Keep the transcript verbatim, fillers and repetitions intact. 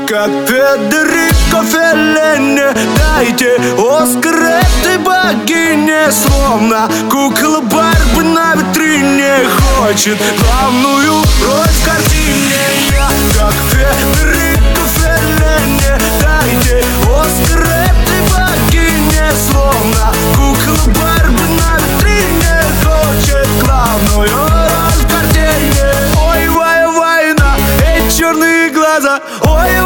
как Федерико Феллини. Дайте Оскар этой богине. Словно кукла Барби на витрине хочет главную роль в картине. Я как Федерико Феллини. Дайте Оскар этой богине. Словно кукла Барби на витрине хочет главную роль в картине. Ой, вай, война, эти черные глаза. Ой,